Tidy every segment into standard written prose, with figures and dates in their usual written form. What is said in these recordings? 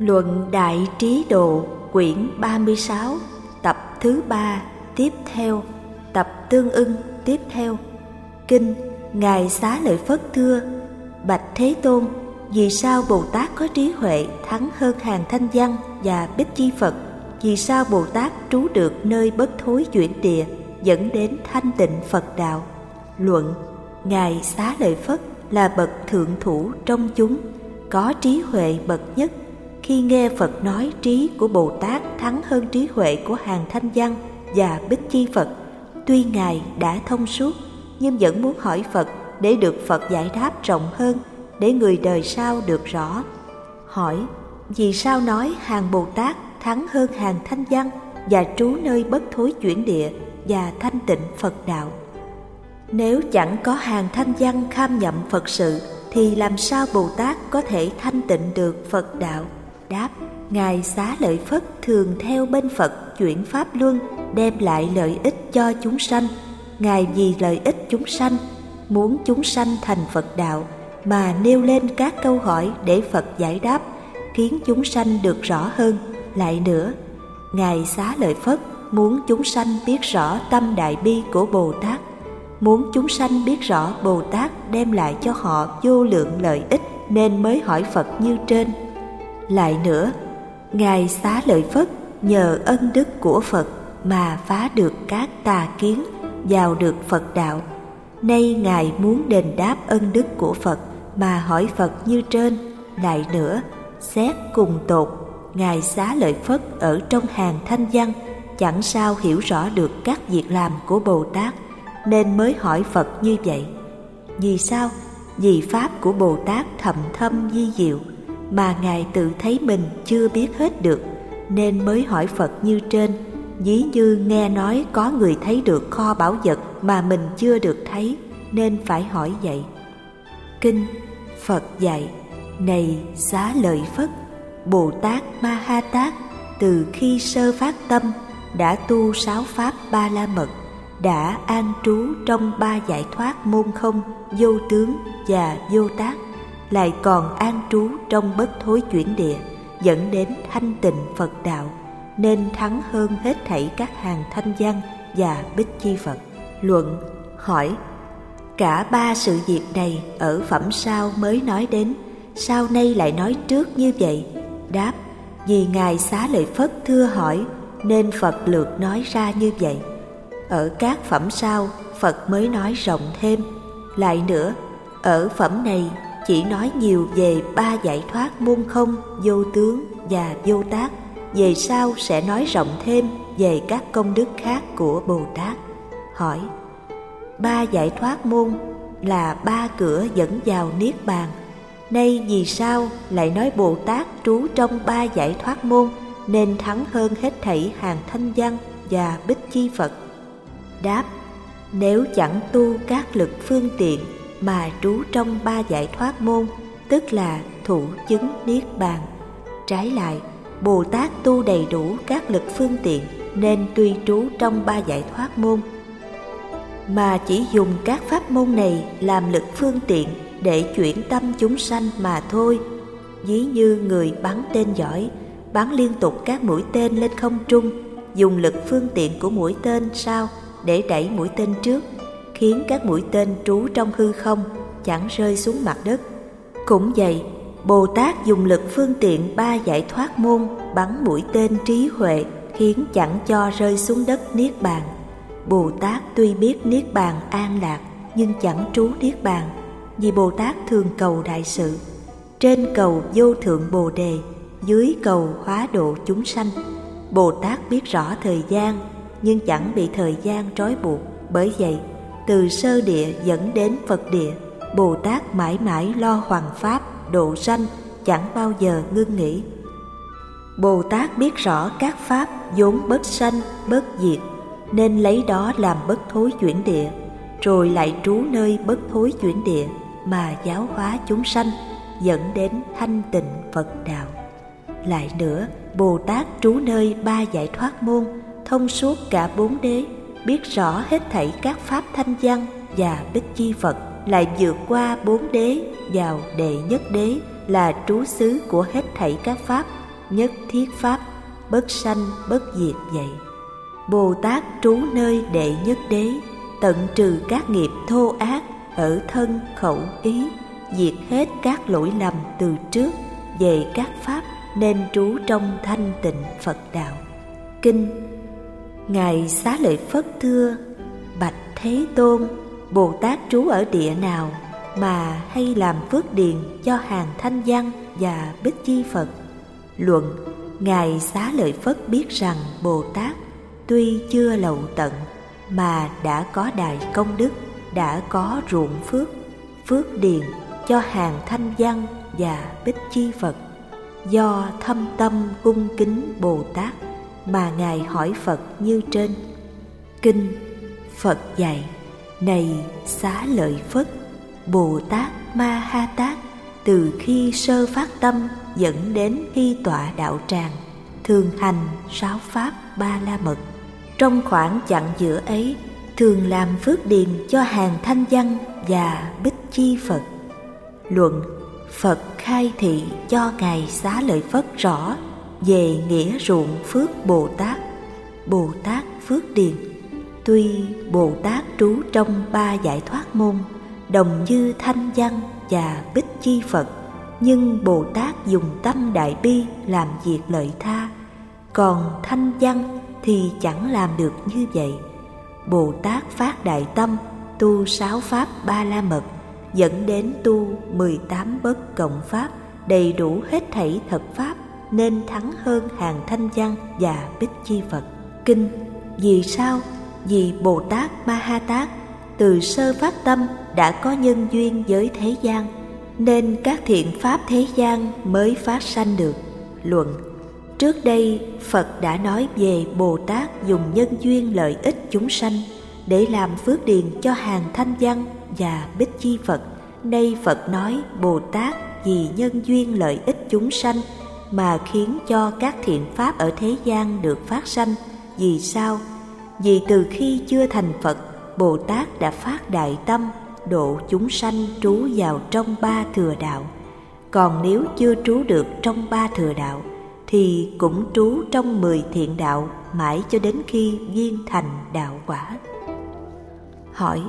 Luận Đại Trí Độ, quyển 36, tập thứ 3, tiếp theo, tập tương ưng tiếp theo. Kinh. Ngài Xá Lợi Phất thưa: Bạch Thế Tôn, vì sao Bồ Tát có trí huệ thắng hơn Hàng Thanh Văn và Bích Chi Phật? Vì sao Bồ Tát trú được nơi bất thối chuyển địa, dẫn đến thanh tịnh Phật đạo? Luận. Ngài Xá Lợi Phất là bậc thượng thủ trong chúng, có trí huệ bậc nhất. Khi nghe Phật nói trí của Bồ Tát thắng hơn trí huệ của Hàng Thanh Văn và Bích Chi Phật, tuy Ngài đã thông suốt nhưng vẫn muốn hỏi Phật để được Phật giải đáp rộng hơn, để người đời sau được rõ. Hỏi: vì sao nói Hàng Bồ Tát thắng hơn Hàng Thanh Văn và trú nơi bất thối chuyển địa và thanh tịnh Phật đạo? Nếu chẳng có Hàng Thanh Văn kham nhậm Phật sự thì làm sao Bồ Tát có thể thanh tịnh được Phật đạo? Đáp: Ngài Xá Lợi Phất thường theo bên Phật chuyển pháp luân, đem lại lợi ích cho chúng sanh. Ngài vì lợi ích chúng sanh, muốn chúng sanh thành Phật đạo mà nêu lên các câu hỏi để Phật giải đáp, khiến chúng sanh được rõ hơn. Lại nữa, Ngài Xá Lợi Phất muốn chúng sanh biết rõ tâm đại bi của Bồ Tát, muốn chúng sanh biết rõ Bồ Tát đem lại cho họ vô lượng lợi ích, nên mới hỏi Phật như trên. Lại nữa, Ngài Xá Lợi Phất nhờ ân đức của Phật mà phá được các tà kiến, vào được Phật đạo. Nay Ngài muốn đền đáp ân đức của Phật mà hỏi Phật như trên. Lại nữa, xét cùng tột, Ngài Xá Lợi Phất ở trong Hàng Thanh Văn chẳng sao hiểu rõ được các việc làm của Bồ Tát, nên mới hỏi Phật như vậy. Vì sao? Vì pháp của Bồ Tát thầm thâm vi diệu mà Ngài tự thấy mình chưa biết hết được, nên mới hỏi Phật như trên. Ví như nghe nói có người thấy được kho báu vật mà mình chưa được thấy, nên phải hỏi vậy. Kinh. Phật dạy: Này Xá Lợi Phất, Bồ Tát Ma Ha Tát từ khi sơ phát tâm đã tu 6 pháp Ba La Mật, đã an trú trong 3 giải thoát môn không, vô tướng và vô tác, lại còn an trú trong bất thối chuyển địa, dẫn đến thanh tịnh Phật đạo, nên thắng hơn hết thảy các Hàng Thanh Văn và Bích Chi Phật. Luận. Hỏi: cả 3 sự việc này ở phẩm sau mới nói đến, sao nay lại nói trước như vậy? Đáp: vì Ngài Xá Lợi Phất thưa hỏi, nên Phật lược nói ra như vậy. Ở các phẩm sau, Phật mới nói rộng thêm. Lại nữa, ở phẩm này chỉ nói nhiều về 3 giải thoát môn không, vô tướng và vô tác. Về sau sẽ nói rộng thêm về các công đức khác của Bồ Tát. Hỏi: 3 giải thoát môn là 3 cửa dẫn vào Niết Bàn. Nay vì sao lại nói Bồ Tát trú trong 3 giải thoát môn, nên thắng hơn hết thảy Hàng Thanh Văn và Bích Chi Phật? Đáp: nếu chẳng tu các lực phương tiện mà trú trong 3 giải thoát môn, tức là thụ chứng Niết Bàn. Trái lại, Bồ Tát tu đầy đủ các lực phương tiện, nên tuy trú trong 3 giải thoát môn, mà chỉ dùng các pháp môn này làm lực phương tiện để chuyển tâm chúng sanh mà thôi. Ví như người bắn tên giỏi, bắn liên tục các mũi tên lên không trung, dùng lực phương tiện của mũi tên sau để đẩy mũi tên trước, khiến các mũi tên trú trong hư không, chẳng rơi xuống mặt đất. Cũng vậy, Bồ Tát dùng lực phương tiện 3 giải thoát môn bắn mũi tên trí huệ, khiến chẳng cho rơi xuống đất Niết Bàn. Bồ Tát tuy biết Niết Bàn an lạc, nhưng chẳng trú Niết Bàn, vì Bồ Tát thường cầu đại sự. Trên cầu vô thượng Bồ Đề, dưới cầu hóa độ chúng sanh. Bồ Tát biết rõ thời gian, nhưng chẳng bị thời gian trói buộc. Bởi vậy, từ sơ địa dẫn đến Phật địa, Bồ Tát mãi mãi lo hoằng pháp, độ sanh, chẳng bao giờ ngưng nghỉ. Bồ Tát biết rõ các pháp vốn bất sanh, bất diệt, nên lấy đó làm bất thối chuyển địa, rồi lại trú nơi bất thối chuyển địa mà giáo hóa chúng sanh, dẫn đến thanh tịnh Phật đạo. Lại nữa, Bồ Tát trú nơi 3 giải thoát môn, thông suốt cả 4 đế, biết rõ hết thảy các pháp Thanh Văn và Bích Chi Phật, lại vượt qua 4 đế vào đệ nhất đế, là trú xứ của hết thảy các pháp, nhất thiết pháp, bất sanh bất diệt vậy. Bồ Tát trú nơi đệ nhất đế, tận trừ các nghiệp thô ác ở thân khẩu ý, diệt hết các lỗi lầm từ trước về các pháp, nên trú trong thanh tịnh Phật đạo. Kinh. Ngài Xá Lợi Phất thưa: Bạch Thế Tôn, Bồ Tát trú ở địa nào mà hay làm phước điền cho hàng Thanh Văn và Bích Chi Phật? Luận. Ngài Xá Lợi Phất biết rằng Bồ Tát tuy chưa lậu tận mà đã có đại công đức, đã có ruộng phước điền cho hàng Thanh Văn và Bích Chi Phật. Do thâm tâm cung kính Bồ Tát mà Ngài hỏi Phật như trên. Kinh. Phật dạy: Này Xá Lợi Phất, Bồ Tát Ma Ha Tát từ khi sơ phát tâm dẫn đến khi tọa đạo tràng, thường hành 6 pháp Ba La Mật. Trong khoảng chặng giữa ấy, thường làm phước điền cho hàng Thanh Văn và Bích Chi Phật. Luận. Phật khai thị cho Ngài Xá Lợi Phất rõ về nghĩa ruộng phước Bồ Tát. Bồ Tát phước điền. Tuy Bồ Tát trú trong 3 giải thoát môn, đồng như Thanh Văn và Bích Chi Phật, nhưng Bồ Tát dùng tâm đại bi làm việc lợi tha, còn Thanh Văn thì chẳng làm được như vậy. Bồ Tát phát đại tâm tu 6 pháp Ba La Mật, dẫn đến tu 18 bất cộng pháp, đầy đủ hết thảy thật pháp, nên thắng hơn hàng Thanh Văn và Bích Chi Phật. Kinh. Vì sao? Vì Bồ Tát Ma Ha Tát từ sơ phát tâm đã có nhân duyên với thế gian, nên các thiện pháp thế gian mới phát sanh được. Luận. Trước đây Phật đã nói về Bồ Tát dùng nhân duyên lợi ích chúng sanh để làm phước điền cho hàng Thanh Văn và Bích Chi Phật. Nay Phật nói Bồ Tát vì nhân duyên lợi ích chúng sanh mà khiến cho các thiện pháp ở thế gian được phát sanh. Vì sao? Vì từ khi chưa thành Phật, Bồ Tát đã phát đại tâm độ chúng sanh trú vào trong 3 thừa đạo. Còn nếu chưa trú được trong 3 thừa đạo thì cũng trú trong 10 thiện đạo mãi cho đến khi viên thành đạo quả. Hỏi.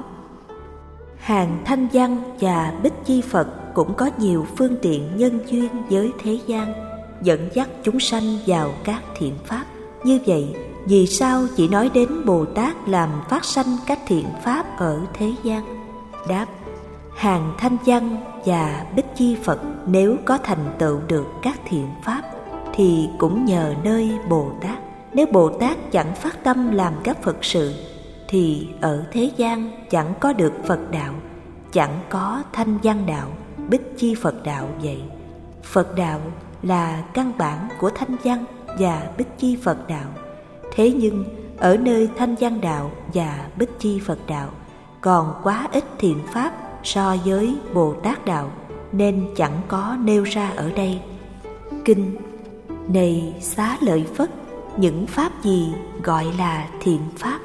Hàng Thanh Văn và Bích Chi Phật cũng có nhiều phương tiện nhân duyên với thế gian, dẫn dắt chúng sanh vào các thiện pháp. Như vậy, vì sao chỉ nói đến Bồ Tát làm phát sanh các thiện pháp ở thế gian? Đáp. Hàng Thanh Văn và Bích Chi Phật nếu có thành tựu được các thiện pháp thì cũng nhờ nơi Bồ Tát. Nếu Bồ Tát chẳng phát tâm làm các Phật sự thì ở thế gian chẳng có được Phật đạo, chẳng có Thanh Văn đạo, Bích Chi Phật đạo vậy. Phật đạo là căn bản của Thanh Văn và Bích Chi Phật đạo. Thế nhưng ở nơi Thanh Văn đạo và Bích Chi Phật đạo còn quá ít thiện pháp so với Bồ Tát đạo, nên chẳng có nêu ra ở đây. Kinh. Này Xá Lợi Phất, những pháp gì gọi là thiện pháp?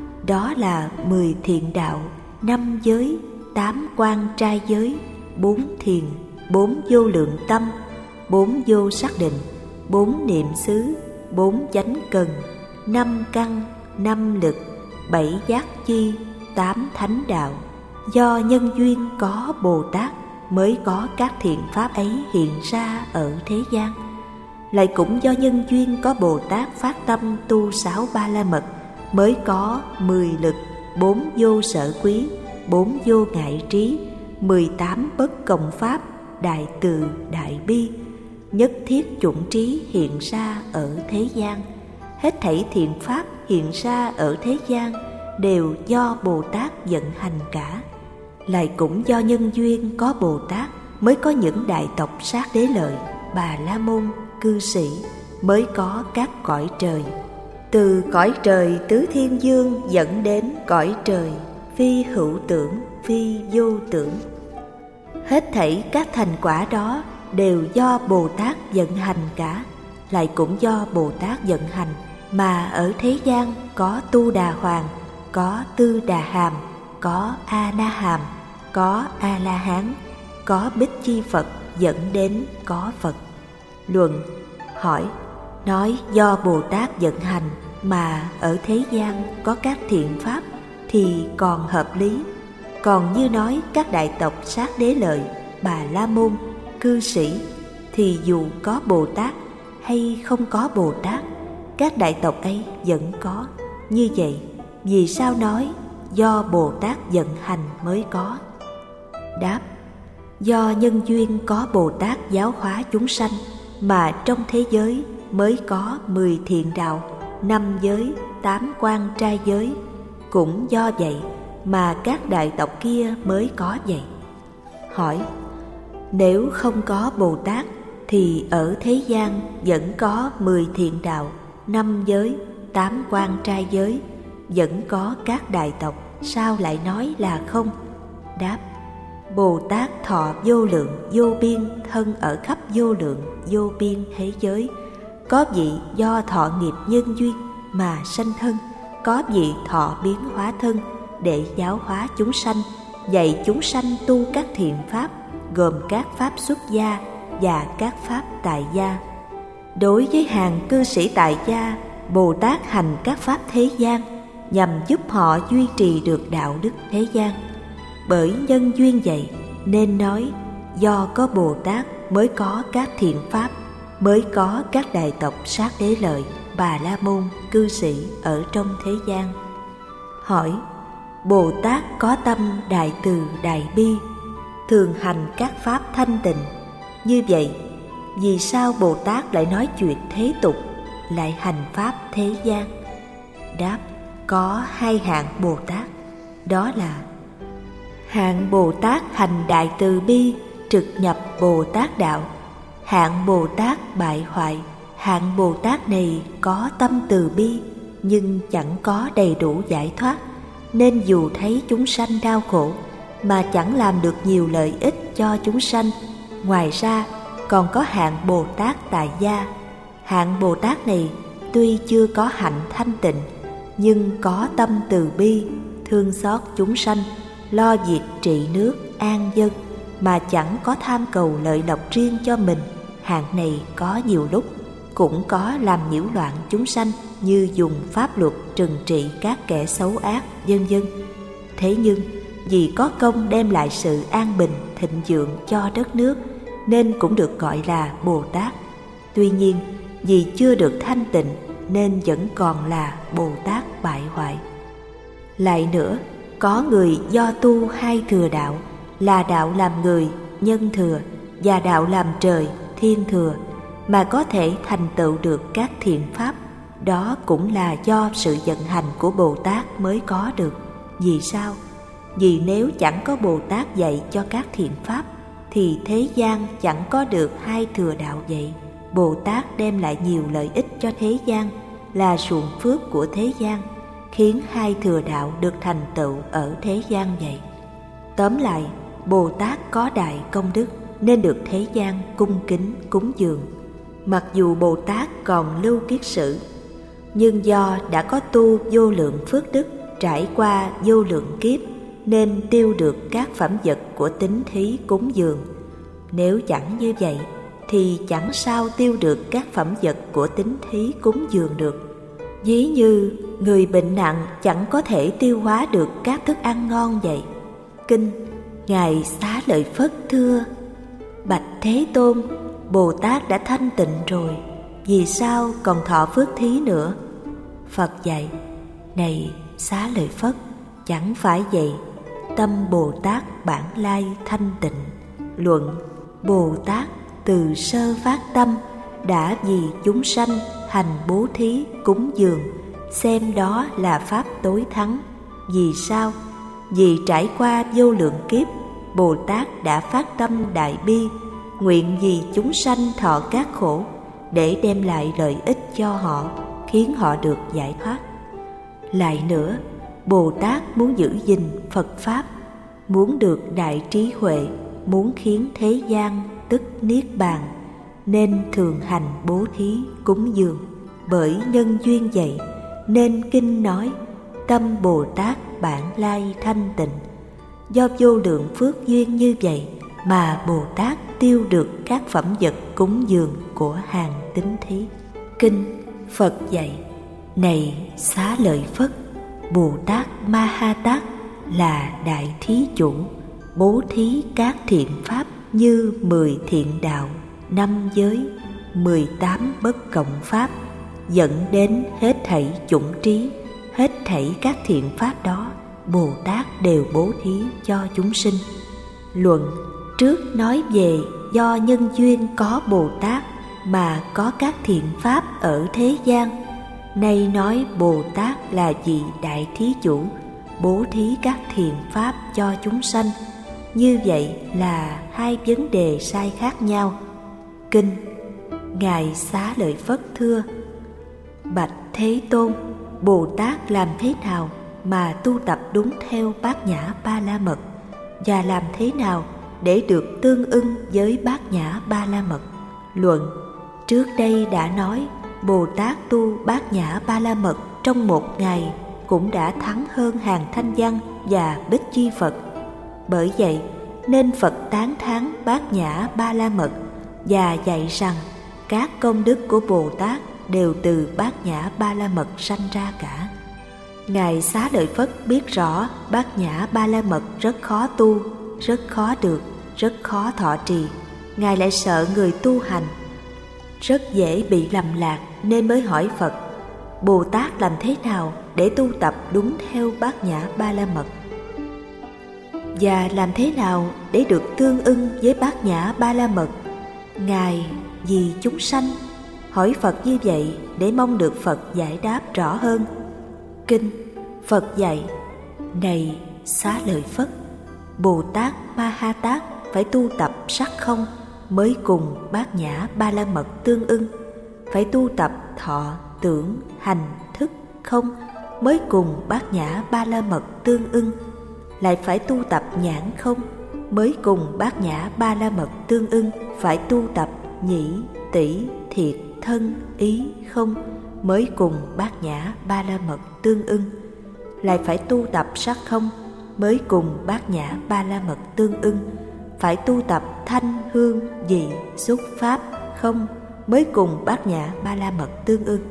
Đó là 10 thiện đạo, 5 giới, 8 quan trai giới, 4 thiền, 4 vô lượng tâm, 4 vô xác định, 4 niệm xứ, 4 chánh cần, 5 căn, 5 lực, 7 giác chi, 8 thánh đạo. Do nhân duyên có Bồ Tát mới có các thiện pháp ấy hiện ra ở thế gian. Lại cũng do nhân duyên có Bồ Tát phát tâm tu 6 Ba La Mật mới có 10 lực, 4 vô sở quý, 4 vô ngại trí, 18 bất cộng pháp, đại từ, đại bi, nhất thiết chủng trí hiện ra ở thế gian. Hết thảy thiện pháp hiện ra ở thế gian đều do Bồ Tát vận hành cả. Lại cũng do nhân duyên có Bồ Tát mới có những đại tộc Sát Đế Lợi, Bà La Môn, cư sĩ, mới có các cõi trời. Từ cõi trời Tứ Thiên Dương dẫn đến cõi trời phi hữu tưởng, phi vô tưởng. Hết thảy các thành quả đó đều do Bồ Tát vận hành cả. Lại cũng do Bồ Tát vận hành mà ở thế gian có Tu Đà Hoàng, có Tư Đà Hàm, có A Na Hàm, có A La Hán, có Bích Chi Phật, dẫn đến có Phật. Luận. Hỏi, nói do Bồ Tát vận hành mà ở thế gian có các thiện pháp thì còn hợp lý. Còn như nói các đại tộc Sát Đế Lợi, Bà La Môn, cư sĩ thì dù có Bồ Tát hay không có Bồ Tát, các đại tộc ấy vẫn có. Như vậy, vì sao nói do Bồ Tát vận hành mới có? Đáp, do nhân duyên có Bồ Tát giáo hóa chúng sanh mà trong thế giới mới có 10 thiện đạo, 5 giới, 8 quan trai giới. Cũng do vậy mà các đại tộc kia mới có vậy. Hỏi, nếu không có Bồ Tát thì ở thế gian vẫn có 10 thiện đạo, 5 giới, 8 quan trai giới, vẫn có các đại tộc, sao lại nói là không? Đáp, Bồ Tát thọ vô lượng vô biên thân ở khắp vô lượng vô biên thế giới. Có vị do thọ nghiệp nhân duyên mà sanh thân, có vị thọ biến hóa thân để giáo hóa chúng sanh, dạy chúng sanh tu các thiện pháp, gồm các pháp xuất gia và các pháp tại gia. Đối với hàng cư sĩ tại gia, Bồ Tát hành các pháp thế gian nhằm giúp họ duy trì được đạo đức thế gian. Bởi nhân duyên vậy nên nói do có Bồ Tát mới có các thiện pháp, mới có các đại tộc Sát Đế Lợi, Bà La Môn, cư sĩ ở trong thế gian. Hỏi, Bồ Tát có tâm đại từ đại bi, thường hành các pháp thanh tịnh. Như vậy, vì sao Bồ Tát lại nói chuyện thế tục, lại hành pháp thế gian? Đáp, có 2 hạng Bồ Tát. Đó là hạng Bồ Tát hành đại từ bi, trực nhập Bồ Tát đạo. Hạng Bồ Tát bại hoại. Hạng Bồ Tát này có tâm từ bi nhưng chẳng có đầy đủ giải thoát, nên dù thấy chúng sanh đau khổ mà chẳng làm được nhiều lợi ích cho chúng sanh. Ngoài ra còn có hạng Bồ Tát tại gia. Hạng Bồ Tát này tuy chưa có hạnh thanh tịnh nhưng có tâm từ bi, thương xót chúng sanh, lo việc trị nước, an dân mà chẳng có tham cầu lợi lộc riêng cho mình. Hạng này có nhiều lúc cũng có làm nhiễu loạn chúng sanh, như dùng pháp luật trừng trị các kẻ xấu ác, vân vân. Thế nhưng vì có công đem lại sự an bình, thịnh vượng cho đất nước nên cũng được gọi là Bồ Tát. Tuy nhiên vì chưa được thanh tịnh nên vẫn còn là Bồ Tát bại hoại. Lại nữa, có người do tu 2 thừa đạo là đạo làm người, nhân thừa, và đạo làm trời, thiên thừa, mà có thể thành tựu được các thiện pháp. Đó cũng là do sự vận hành của Bồ Tát mới có được. Vì sao? Vì nếu chẳng có Bồ Tát dạy cho các thiện pháp thì thế gian chẳng có được 2 thừa đạo vậy. Bồ Tát đem lại nhiều lợi ích cho thế gian, là ruộng phước của thế gian, khiến 2 thừa đạo được thành tựu ở thế gian vậy. Tóm lại, Bồ Tát có đại công đức nên được thế gian cung kính cúng dường. Mặc dù Bồ Tát còn lưu kiết sử, nhưng do đã có tu vô lượng phước đức, trải qua vô lượng kiếp nên tiêu được các phẩm vật của tín thí cúng dường. Nếu chẳng như vậy thì chẳng sao tiêu được các phẩm vật của tín thí cúng dường được. Ví như người bệnh nặng chẳng có thể tiêu hóa được các thức ăn ngon vậy. Kinh Ngài Xá Lợi Phất thưa: Bạch Thế Tôn, Bồ Tát đã thanh tịnh rồi, vì sao còn thọ phước thí nữa? Phật dạy: Này Xá Lợi Phất, chẳng phải vậy. Tâm Bồ Tát bản lai thanh tịnh. Luận: Bồ Tát từ sơ phát tâm đã vì chúng sanh hành bố thí cúng dường, xem đó là pháp tối thắng. Vì sao? Vì trải qua vô lượng kiếp, Bồ Tát đã phát tâm đại bi, nguyện vì chúng sanh thọ các khổ để đem lại lợi ích cho họ, khiến họ được giải thoát. Lại nữa, Bồ Tát muốn giữ gìn Phật Pháp, muốn được đại trí huệ, muốn khiến thế gian tức niết bàn, nên thường hành bố thí cúng dường. Bởi nhân duyên vậy nên kinh nói tâm Bồ Tát bản lai thanh tịnh. Do vô lượng phước duyên như vậy mà Bồ Tát tiêu được các phẩm vật cúng dường của hàng tín thí. Kinh Phật dạy: này Xá Lợi Phất, Bồ Tát Ma Ha Tát là đại thí chủ, bố thí các thiện pháp như 10 thiện đạo, 5 giới, 18 bất cộng pháp, dẫn đến hết thảy chủng trí. Hết thảy các thiện pháp đó Bồ Tát đều bố thí cho chúng sinh. Luận: trước nói về do nhân duyên có Bồ Tát mà có các thiện pháp ở thế gian. Nay nói Bồ Tát là vị đại thí chủ, bố thí các thiện pháp cho chúng sanh. Như vậy là hai vấn đề sai khác nhau. Kinh: Ngài Xá Lợi Phất thưa: bạch Thế Tôn, Bồ Tát làm thế nào mà tu tập đúng theo Bát Nhã Ba La Mật, và làm thế nào để được tương ưng với Bát Nhã Ba La Mật? Luận: trước đây đã nói Bồ Tát tu Bát Nhã Ba La Mật trong một ngày cũng đã thắng hơn hàng Thanh Văn và Bích Chi Phật. Bởi vậy nên Phật tán thán Bát Nhã Ba La Mật và dạy rằng các công đức của Bồ Tát đều từ Bát Nhã Ba La Mật sanh ra cả. Ngài Xá Lợi Phất biết rõ Bát Nhã Ba La Mật rất khó tu, rất khó được, rất khó thọ trì. Ngài lại sợ người tu hành rất dễ bị lầm lạc, nên mới hỏi Phật: Bồ Tát làm thế nào để tu tập đúng theo Bát Nhã Ba La Mật, và làm thế nào để được tương ưng với Bát Nhã Ba La Mật? Ngài vì chúng sanh hỏi Phật như vậy để mong được Phật giải đáp rõ hơn. Kinh Phật dạy: này Xá Lợi Phất, Bồ Tát Ma Ha Tát phải tu tập sắc không mới cùng Bát Nhã Ba La Mật tương ưng, phải tu tập thọ, tưởng, hành, thức không mới cùng Bát Nhã Ba La Mật tương ưng, lại phải tu tập nhãn không mới cùng Bát Nhã Ba La Mật tương ưng, phải tu tập nhĩ, tỷ, thiệt, thân, ý không mới cùng Bát Nhã Ba La Mật tương ưng, lại phải tu tập sắc không mới cùng Bát Nhã Ba La Mật tương ưng, phải tu tập thanh, hương, vị, xúc, pháp không mới cùng Bát Nhã Ba La Mật tương ưng,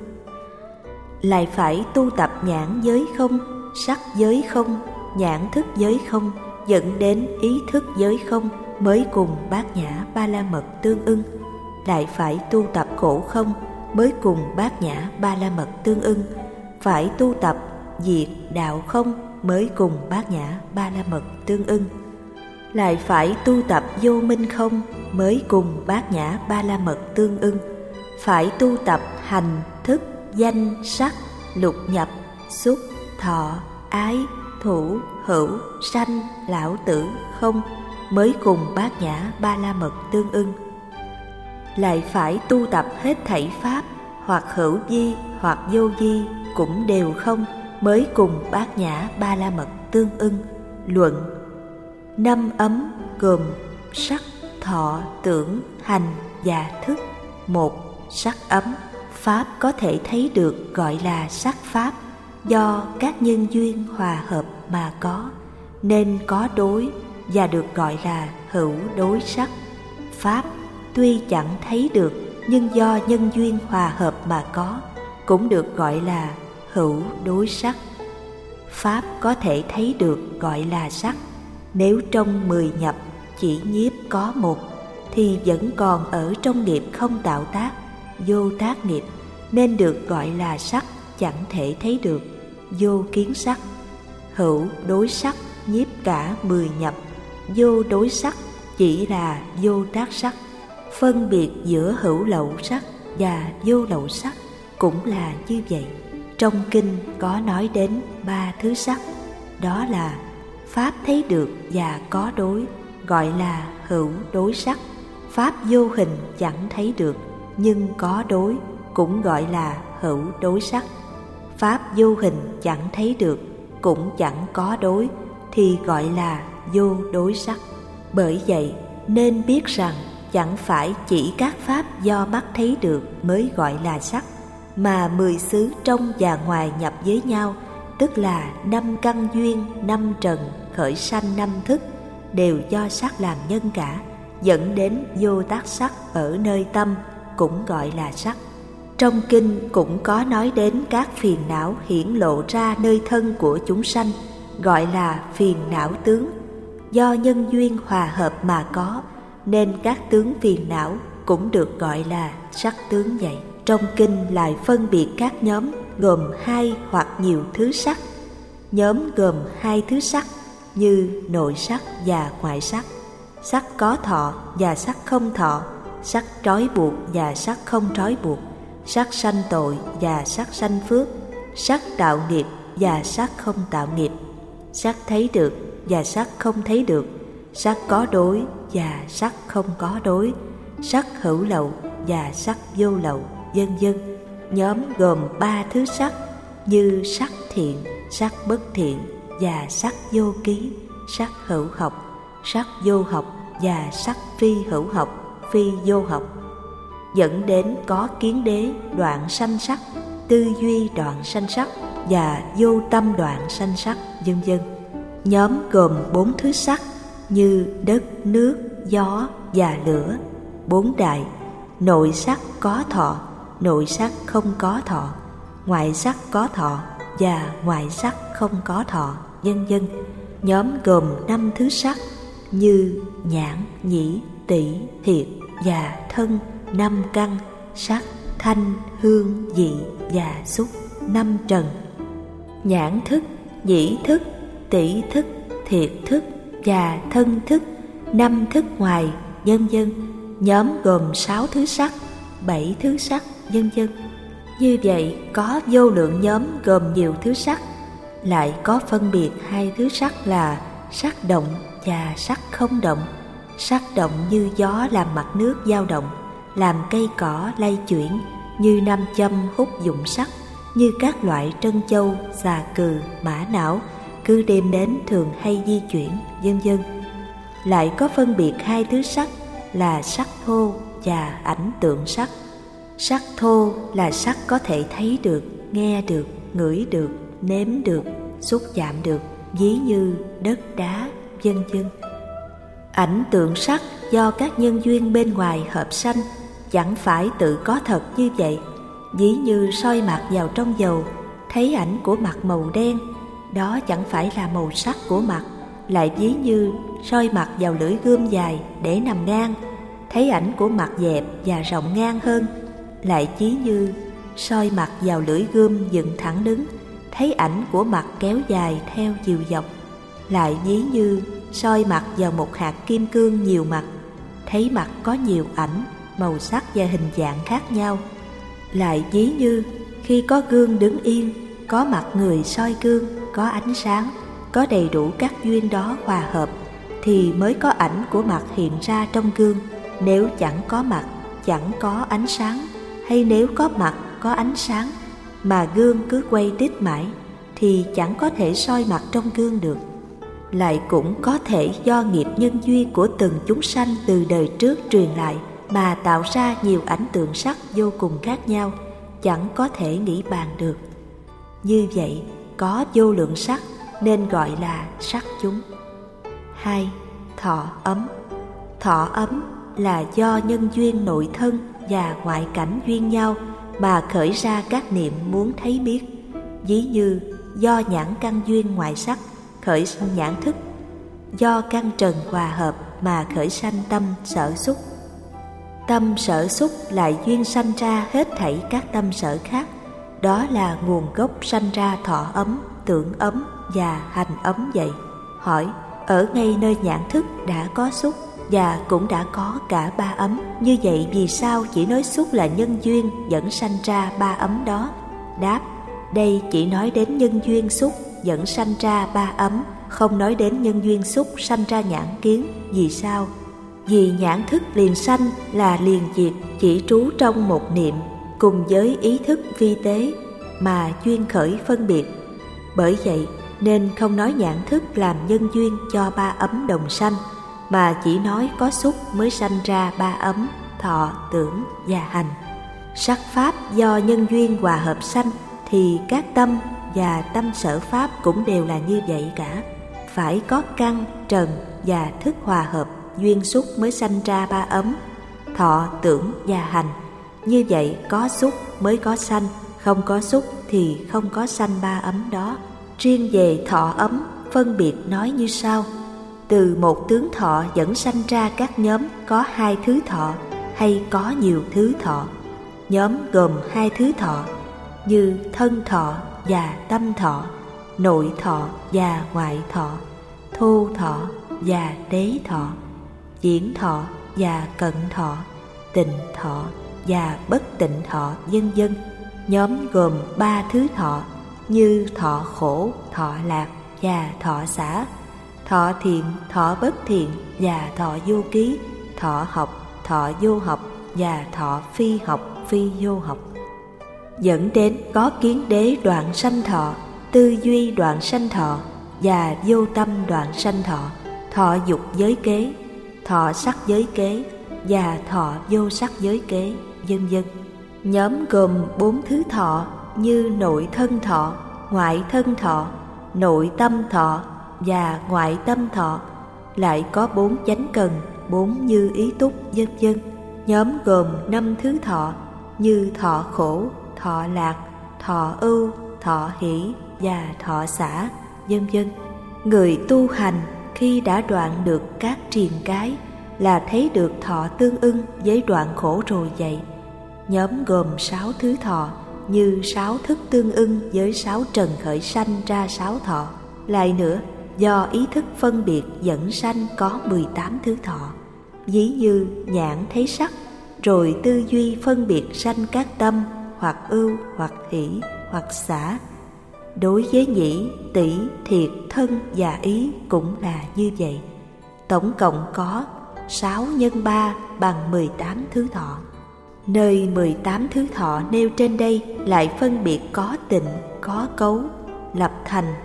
lại phải tu tập nhãn giới không, sắc giới không, nhãn thức giới không, dẫn đến ý thức giới không mới cùng Bát Nhã Ba La Mật tương ưng, lại phải tu tập khổ không mới cùng Bát Nhã Ba La Mật tương ưng, phải tu tập diệt đạo không mới cùng Bát Nhã Ba La Mật tương ưng, lại phải tu tập vô minh không mới cùng Bát Nhã Ba La Mật tương ưng, phải tu tập hành, thức, danh, sắc, lục nhập, xúc, thọ, ái, thủ, hữu, sanh, lão tử không mới cùng Bát Nhã Ba La Mật tương ưng, lại phải tu tập hết thảy pháp, hoặc hữu vi hoặc vô vi cũng đều không mới cùng Bát Nhã Ba La Mật tương ưng. Luận: 5 ấm gồm sắc, thọ, tưởng, hành và thức. 1. Sắc ấm, pháp có thể thấy được gọi là sắc pháp, do các nhân duyên hòa hợp mà có, nên có đối và được gọi là hữu đối sắc. Pháp tuy chẳng thấy được, nhưng do nhân duyên hòa hợp mà có, cũng được gọi là hữu đối sắc. Pháp có thể thấy được gọi là sắc. Nếu trong 10 nhập chỉ nhiếp có một, thì vẫn còn ở trong nghiệp không tạo tác, vô tác nghiệp, nên được gọi là sắc chẳng thể thấy được, vô kiến sắc. Hữu đối sắc nhiếp cả 10 nhập, vô đối sắc chỉ là vô tác sắc. Phân biệt giữa hữu lậu sắc và vô lậu sắc cũng là như vậy. Trong kinh có nói đến 3 thứ sắc, đó là pháp thấy được và có đối, gọi là hữu đối sắc. Pháp vô hình chẳng thấy được nhưng có đối, cũng gọi là hữu đối sắc. Pháp vô hình chẳng thấy được cũng chẳng có đối, thì gọi là vô đối sắc. Bởi vậy nên biết rằng chẳng phải chỉ các pháp do mắt thấy được mới gọi là sắc, mà 10 xứ trong và ngoài nhập với nhau, tức là 5 căn duyên, 5 trần, khởi sanh 5 thức, đều do sắc làm nhân cả, dẫn đến vô tác sắc ở nơi tâm, cũng gọi là sắc. Trong kinh cũng có nói đến các phiền não hiển lộ ra nơi thân của chúng sanh, gọi là phiền não tướng. Do nhân duyên hòa hợp mà có, nên các tướng phiền não cũng được gọi là sắc tướng vậy. Trong kinh lại phân biệt các nhóm gồm 2 hoặc nhiều thứ sắc. Nhóm gồm 2 thứ sắc như nội sắc và ngoại sắc, sắc có thọ và sắc không thọ, sắc trói buộc và sắc không trói buộc, sắc sanh tội và sắc sanh phước, sắc tạo nghiệp và sắc không tạo nghiệp, sắc thấy được và sắc không thấy được, sắc có đối và sắc không có đối, sắc hữu lậu và sắc vô lậu, vân vân. Nhóm gồm 3 thứ sắc như sắc thiện, sắc bất thiện và sắc vô ký, sắc hữu học, sắc vô học và sắc phi hữu học, phi vô học, dẫn đến có kiến đế đoạn sanh sắc, tư duy đoạn sanh sắc và vô tâm đoạn sanh sắc, vân vân. Nhóm gồm 4 thứ sắc như đất, nước, gió và lửa, 4 đại: nội sắc có thọ, nội sắc không có thọ, ngoại sắc có thọ và ngoại sắc không có thọ, vân vân. Nhóm gồm 5 thứ sắc như nhãn, nhĩ, tỷ, thiệt và thân, 5 căn: sắc, thanh, hương, vị và xúc, 5 trần: nhãn thức, nhĩ thức, tỷ thức, thiệt thức và thân thức, 5 thức ngoài, vân vân. Nhóm gồm 6 thứ sắc, 7 thứ sắc, vân vân. Như vậy có vô lượng nhóm gồm nhiều thứ sắc. Lại có phân biệt 2 thứ sắc là sắc động và sắc không động. Sắc động như gió làm mặt nước dao động, làm cây cỏ lay chuyển, như nam châm hút dụng sắc, như các loại trân châu, xà cừ, mã não, cứ đêm đến thường hay di chuyển, vân vân. Lại có phân biệt 2 thứ sắc là sắc thô và ảnh tượng sắc. Sắc thô là sắc có thể thấy được, nghe được, ngửi được, nếm được, xúc chạm được, ví như đất đá, vân vân. Ảnh tượng sắc do các nhân duyên bên ngoài hợp sanh, chẳng phải tự có thật như vậy. Ví như soi mặt vào trong dầu, thấy ảnh của mặt màu đen, đó chẳng phải là màu sắc của mặt. Lại ví như soi mặt vào lưỡi gươm dài để nằm ngang, thấy ảnh của mặt dẹp và rộng ngang hơn. Lại ví như soi mặt vào lưỡi gươm dựng thẳng đứng, thấy ảnh của mặt kéo dài theo chiều dọc. Lại ví như soi mặt vào một hạt kim cương nhiều mặt, thấy mặt có nhiều ảnh, màu sắc và hình dạng khác nhau. Lại ví như khi có gương đứng yên, có mặt người soi gương, có ánh sáng, có đầy đủ các duyên đó hòa hợp, thì mới có ảnh của mặt hiện ra trong gương. Nếu chẳng có mặt, chẳng có ánh sáng, hay nếu có mặt, có ánh sáng, mà gương cứ quay tít mãi, thì chẳng có thể soi mặt trong gương được. Lại cũng có thể do nghiệp nhân duyên của từng chúng sanh từ đời trước truyền lại, mà tạo ra nhiều ảnh tượng sắc vô cùng khác nhau, chẳng có thể nghĩ bàn được. Như vậy, có vô lượng sắc nên gọi là sắc chúng. 2. Thọ ấm. Thọ ấm là do nhân duyên nội thân và ngoại cảnh duyên nhau mà khởi ra các niệm muốn thấy biết. Ví như do nhãn căn duyên ngoại sắc khởi sanh nhãn thức, do căn trần hòa hợp mà khởi sanh tâm sở xúc. Tâm sở xúc lại duyên sanh ra hết thảy các tâm sở khác. Đó là nguồn gốc sanh ra thọ ấm, tưởng ấm và hành ấm vậy. Hỏi, ở ngay nơi nhãn thức đã có xúc và cũng đã có cả 3 ấm, như vậy vì sao chỉ nói xúc là nhân duyên dẫn sanh ra 3 ấm đó? Đáp, đây chỉ nói đến nhân duyên xúc dẫn sanh ra 3 ấm, không nói đến nhân duyên xúc sanh ra nhãn kiến. Vì sao? Vì nhãn thức liền sanh là liền diệt, chỉ trú trong một niệm, cùng với ý thức vi tế mà duyên khởi phân biệt. Bởi vậy nên không nói nhãn thức làm nhân duyên cho 3 ấm đồng sanh, mà chỉ nói có xúc mới sanh ra 3 ấm, thọ, tưởng và hành. Sắc pháp do nhân duyên hòa hợp sanh, thì các tâm và tâm sở pháp cũng đều là như vậy cả. phải có căn, trần và thức hòa hợp duyên xúc mới sanh ra ba ấm: thọ, tưởng và hành. Như vậy có xúc mới có sanh, không có xúc thì không có sanh ba ấm đó. Riêng về thọ ấm, phân biệt nói như sau: từ một tướng thọ dẫn sanh ra các nhóm có hai thứ thọ hay có nhiều thứ thọ. Nhóm gồm hai thứ thọ như thân thọ và tâm thọ, nội thọ và ngoại thọ, thô thọ và đế thọ, diễn thọ và cận thọ, tịnh thọ và bất tịnh thọ, vân vân. Nhóm gồm ba thứ thọ như thọ khổ, thọ lạc và thọ xả, thọ thiện, thọ bất thiện và thọ vô ký, thọ học, thọ vô học và thọ phi học, phi vô học. Dẫn đến có kiến đế đoạn sanh thọ, tư duy đoạn sanh thọ và vô tâm đoạn sanh thọ, thọ dục giới kế, thọ sắc giới kế và thọ vô sắc giới kế, vân vân. Nhóm gồm bốn thứ thọ như nội thân thọ, ngoại thân thọ, nội tâm thọ và ngoại tâm thọ, lại có bốn chánh cần, bốn như ý túc, vân vân. Nhóm gồm năm thứ thọ như thọ khổ, thọ lạc, thọ ưu, thọ hỷ và thọ xả, vân vân. Người tu hành khi đã đoạn được các triền cái là thấy được thọ tương ưng với đoạn khổ rồi vậy. Nhóm gồm sáu thứ thọ như sáu thức tương ưng với sáu trần khởi sanh ra sáu thọ. Lại nữa, do ý thức phân biệt dẫn sanh có 18 thứ thọ. Ví như nhãn thấy sắc, rồi tư duy phân biệt sanh các tâm hoặc ưu, hoặc hỷ, hoặc xả. Đối với nhĩ, tỷ, thiệt, thân và ý cũng là như vậy. Tổng cộng có 6 nhân 3 bằng 18 thứ thọ. Nơi 18 thứ thọ nêu trên đây lại phân biệt có tịnh, có cấu, lập thành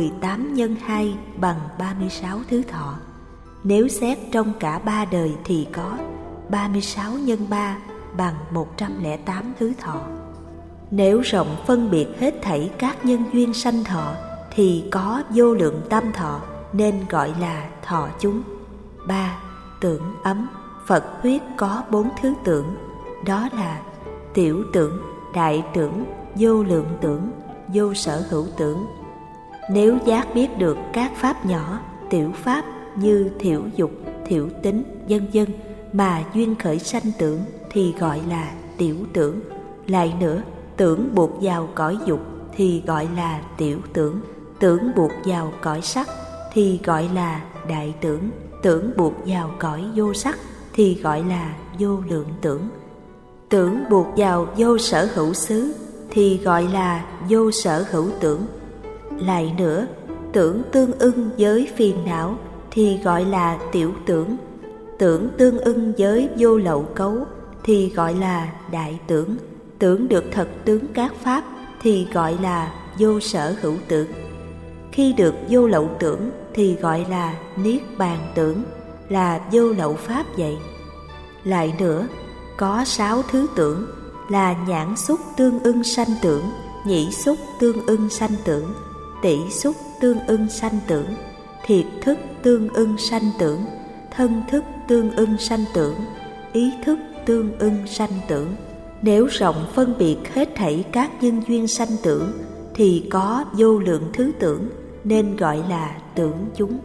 18 nhân 2 bằng 36 thứ thọ. Nếu xét trong cả ba đời thì có 36 nhân 3 bằng 108 thứ thọ. Nếu rộng phân biệt hết thảy các nhân duyên sanh thọ thì có vô lượng tam thọ, nên gọi là thọ chúng. 3. Tưởng ấm. Phật thuyết có 4 thứ tưởng, đó là tiểu tưởng, đại tưởng, vô lượng tưởng, vô sở hữu tưởng. Nếu giác biết được các pháp nhỏ, tiểu pháp như thiểu dục, thiểu tính, vân vân mà duyên khởi sanh tưởng thì gọi là tiểu tưởng. Lại nữa, tưởng buộc vào cõi dục thì gọi là tiểu tưởng, tưởng buộc vào cõi sắc thì gọi là đại tưởng, tưởng buộc vào cõi vô sắc thì gọi là vô lượng tưởng, tưởng buộc vào vô sở hữu xứ thì gọi là vô sở hữu tưởng. Lại nữa, tưởng tương ưng với phiền não thì gọi là tiểu tưởng, tưởng tương ưng với vô lậu cấu thì gọi là đại tưởng, tưởng được thật tướng các pháp thì gọi là vô sở hữu tưởng. Khi được vô lậu tưởng thì gọi là niết bàn tưởng, là vô lậu pháp vậy. Lại nữa, có 6 thứ tưởng là nhãn xúc tương ưng sanh tưởng, nhĩ xúc tương ưng sanh tưởng, tỷ xúc tương ưng sanh tưởng, thiệt thức tương ưng sanh tưởng, thân thức tương ưng sanh tưởng, ý thức tương ưng sanh tưởng. Nếu rộng phân biệt hết thảy các nhân duyên sanh tưởng thì có vô lượng thứ tưởng, nên gọi là tưởng chúng.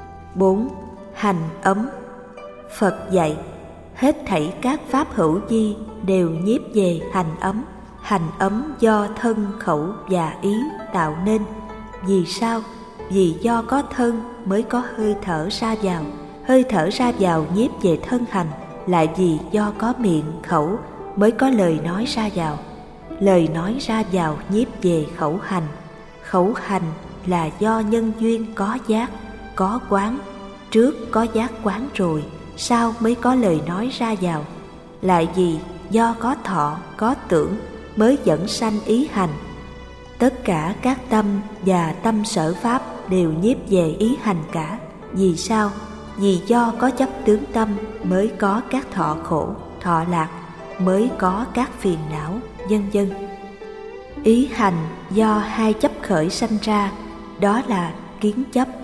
4. Hành ấm. Phật dạy hết thảy các pháp hữu vi đều nhiếp về hành ấm. Hành ấm do thân, khẩu và ý tạo nên. Vì sao? Vì do có thân mới có hơi thở ra vào, hơi thở ra vào nhiếp về thân hành. Lại vì do có miệng, khẩu mới có lời nói ra vào, lời nói ra vào nhiếp về khẩu hành. Khẩu hành là do nhân duyên có giác, có quán, trước có giác quán rồi, sau mới có lời nói ra vào. Lại vì do có thọ, có tưởng mới dẫn sanh ý hành. Tất cả các tâm và tâm sở pháp đều nhiếp về ý hành cả. Vì sao? Vì do có chấp tướng tâm mới có các thọ khổ, thọ lạc, mới có các phiền não, vân vân. Ý hành do hai chấp khởi sanh ra, đó là kiến chấp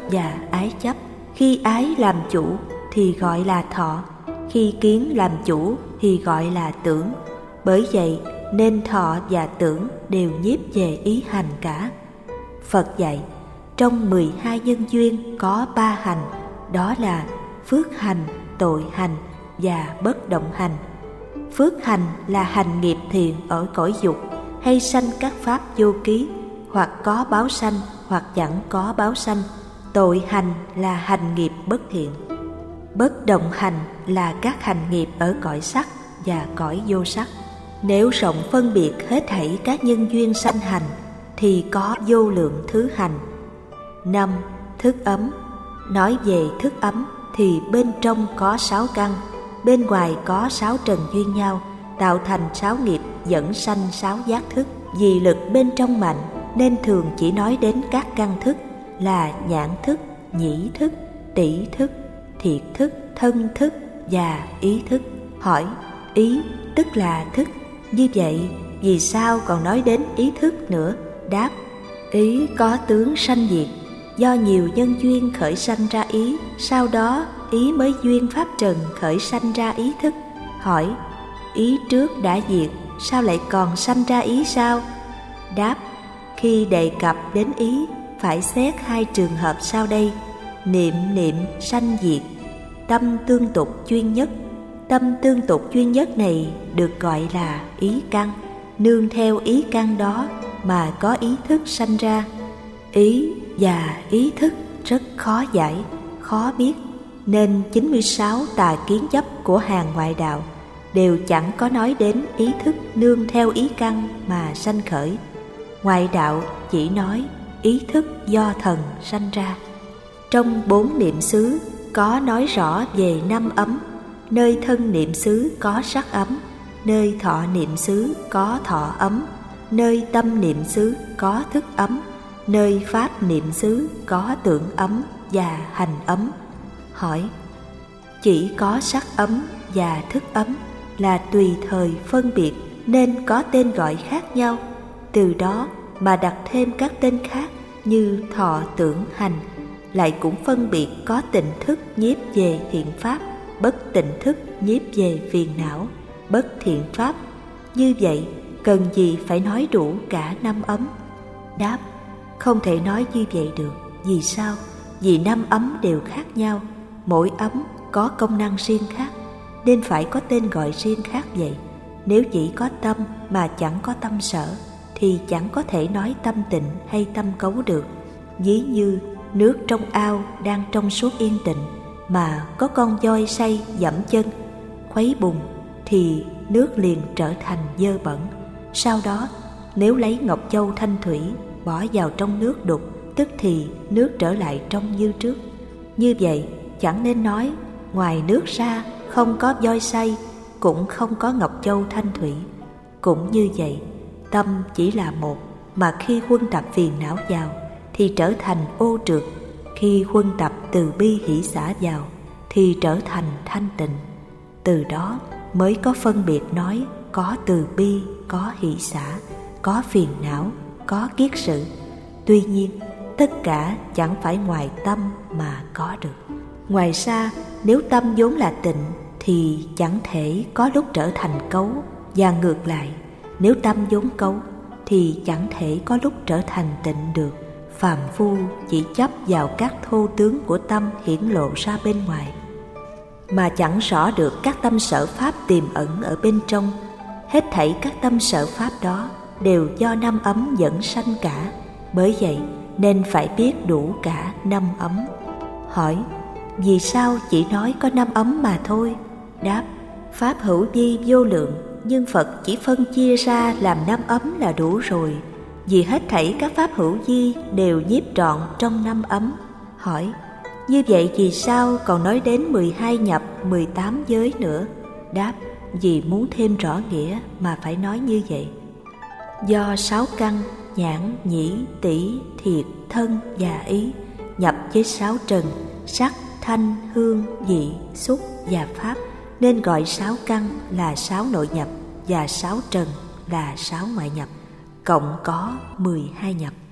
và ái chấp. Khi ái làm chủ thì gọi là thọ, khi kiến làm chủ thì gọi là tưởng. Bởi vậy nên thọ và tưởng đều nhiếp về ý hành cả. Phật dạy trong 12 nhân duyên có 3 hành, đó là phước hành, tội hành và bất động hành. Phước hành là hành nghiệp thiện ở cõi dục hay sanh các pháp vô ký, hoặc có báo sanh hoặc chẳng có báo sanh. Tội hành là hành nghiệp bất thiện. Bất động hành là các hành nghiệp ở cõi sắc và cõi vô sắc. Nếu rộng phân biệt hết thảy các nhân duyên sanh hành thì có vô lượng thứ hành. 5. Thức ấm. Nói về thức ấm thì bên trong có 6 căn, bên ngoài có 6 trần duyên nhau, tạo thành 6 nghiệp dẫn sanh 6 giác thức. Vì lực bên trong mạnh nên thường chỉ nói đến các căn thức là nhãn thức, nhĩ thức, tỷ thức, thiệt thức, thân thức và ý thức. Hỏi, ý tức là thức, như vậy vì sao còn nói đến ý thức nữa? Đáp, ý có tướng sanh diệt, do nhiều nhân duyên khởi sanh ra ý, sau đó ý mới duyên pháp trần khởi sanh ra ý thức. Hỏi, ý trước đã diệt, sao lại còn sanh ra ý sao? Đáp, khi đề cập đến ý phải xét 2 trường hợp sau đây: niệm niệm sanh diệt, tâm tương tục chuyên nhất. Tâm tương tục chuyên nhất này được gọi là ý căn, nương theo ý căn đó mà có ý thức sanh ra. Ý và ý thức rất khó giải, khó biết, nên 96 tà kiến chấp của hàng ngoại đạo đều chẳng có nói đến ý thức nương theo ý căn mà sanh khởi. Ngoại đạo chỉ nói ý thức do thần sanh ra. Trong 4 niệm xứ có nói rõ về 5 ấm. Nơi thân niệm xứ có sắc ấm, nơi thọ niệm xứ có thọ ấm, nơi tâm niệm xứ có thức ấm, nơi pháp niệm xứ có tưởng ấm và hành ấm. Hỏi, chỉ có sắc ấm và thức ấm là tùy thời phân biệt nên có tên gọi khác nhau, từ đó mà đặt thêm các tên khác như thọ tưởng hành, lại cũng phân biệt có tịnh thức nhiếp về thiện pháp, bất tịnh thức nhiếp về phiền não, bất thiện pháp. Như vậy cần gì phải nói đủ cả 5 ấm? Đáp, không thể nói như vậy được. Vì sao? Vì 5 ấm đều khác nhau, mỗi ấm có công năng riêng khác, nên phải có tên gọi riêng khác vậy. Nếu chỉ có tâm mà chẳng có tâm sở thì chẳng có thể nói tâm tịnh hay tâm cấu được. Ví như nước trong ao đang trong suốt yên tịnh, mà có con voi say dẫm chân, khuấy bùn thì nước liền trở thành dơ bẩn. Sau đó nếu lấy ngọc châu thanh thủy bỏ vào trong nước đục, tức thì nước trở lại trong như trước. Như vậy chẳng nên nói ngoài nước ra không có voi say, cũng không có ngọc châu thanh thủy. Cũng như vậy, tâm chỉ là một, mà khi huân tập phiền não vào thì trở thành ô trượt, khi huân tập từ bi hỷ xả vào thì trở thành thanh tịnh. Từ đó mới có phân biệt nói có từ bi, có hỷ xả, có phiền não, có kiết sử. Tuy nhiên tất cả chẳng phải ngoài tâm mà có được. Ngoài ra, nếu tâm vốn là tịnh thì chẳng thể có lúc trở thành cấu, và ngược lại, nếu tâm vốn cấu thì chẳng thể có lúc trở thành tịnh được. Phàm phu chỉ chấp vào các thô tướng của tâm hiển lộ ra bên ngoài, mà chẳng rõ được các tâm sở pháp tiềm ẩn ở bên trong. Hết thảy các tâm sở pháp đó đều do 5 ấm dẫn sanh cả. Bởi vậy nên phải biết đủ cả 5 ấm. Hỏi, vì sao chỉ nói có 5 ấm mà thôi? Đáp, pháp hữu vi vô lượng, nhưng Phật chỉ phân chia ra làm 5 ấm là đủ rồi. Vì hết thảy các pháp hữu vi đều nhiếp trọn trong 5 ấm. Hỏi, như vậy vì sao còn nói đến 12 nhập, 18 giới nữa? Đáp, vì muốn thêm rõ nghĩa mà phải nói như vậy. Do 6 căn nhãn, nhĩ, tỷ, thiệt, thân và ý nhập với 6 trần sắc, thanh, hương, vị, xúc và pháp, nên gọi 6 căn là 6 nội nhập và 6 trần là 6 ngoại nhập, cộng có 12 nhập.